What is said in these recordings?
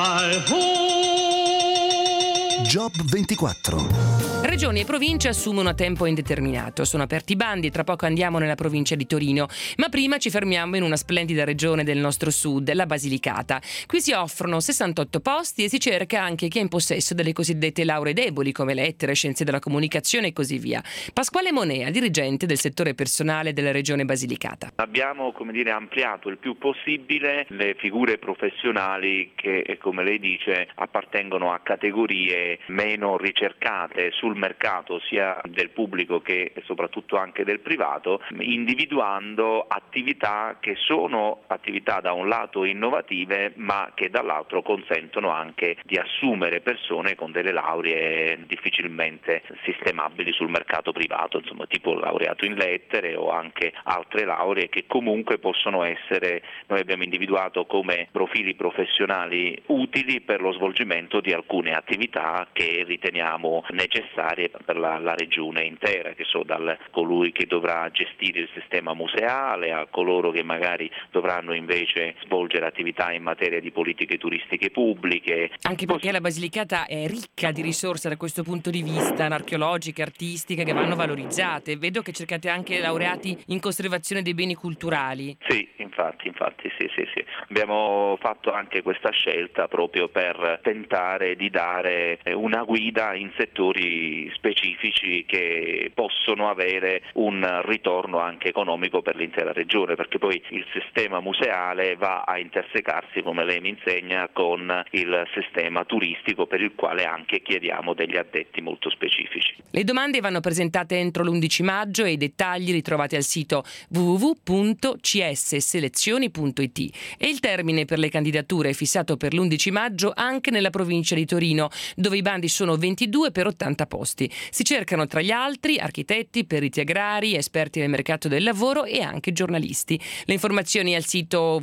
Job 24. Regioni e province assumono a tempo indeterminato. Sono aperti i bandi, tra poco andiamo nella provincia di Torino. Ma prima ci fermiamo in una splendida regione del nostro sud, la Basilicata. Qui si offrono 68 posti e si cerca anche chi è in possesso delle cosiddette lauree deboli, come lettere, scienze della comunicazione e così via. Pasquale Monea, dirigente del settore personale della regione Basilicata. Abbiamo, ampliato il più possibile le figure professionali che, come lei dice, appartengono a categorie meno ricercate sul mercato sia del pubblico che soprattutto anche del privato, individuando attività che sono attività da un lato innovative ma che dall'altro consentono anche di assumere persone con delle lauree difficilmente sistemabili sul mercato privato, insomma tipo laureato in lettere o anche altre lauree che comunque possono essere, noi abbiamo individuato come profili professionali utili per lo svolgimento di alcune attività che riteniamo necessarie per la regione intera, che so dal colui che dovrà gestire il sistema museale a coloro che magari dovranno invece svolgere attività in materia di politiche turistiche pubbliche. Anche perché la Basilicata è ricca di risorse da questo punto di vista, archeologiche, artistiche, che vanno valorizzate. Vedo che cercate anche laureati in conservazione dei beni culturali. Sì, infatti, sì. Abbiamo fatto anche questa scelta proprio per tentare di dare una guida in settori specifici che possono avere un ritorno anche economico per l'intera regione, perché poi il sistema museale va a intersecarsi, come lei mi insegna, con il sistema turistico, per il quale anche chiediamo degli addetti molto specifici. Le domande vanno presentate entro l'11 maggio e i dettagli ritrovate al sito www.csselezioni.it. E il termine per le candidature è fissato per l'11 maggio anche nella provincia di Torino, dove i bandi sono 22 per 80 posti. Si cercano tra gli altri architetti, periti agrari, esperti nel mercato del lavoro e anche giornalisti. Le informazioni al sito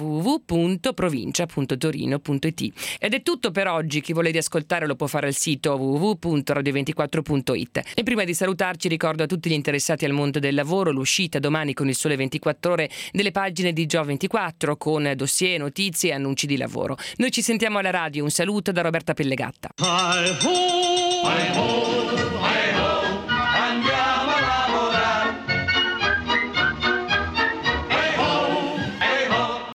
www.provincia.torino.it. Ed è tutto per oggi. Chi vuole riascoltare lo può fare al sito www.radio24.it. E prima di salutarci ricordo a tutti gli interessati al mondo del lavoro l'uscita domani con il Sole 24 Ore delle pagine di Gio24 con dossier, notizie e annunci di lavoro. Noi ci sentiamo alla radio. Un saluto da Roberta Pellegatta. Hi ho, hi ho, hi ho.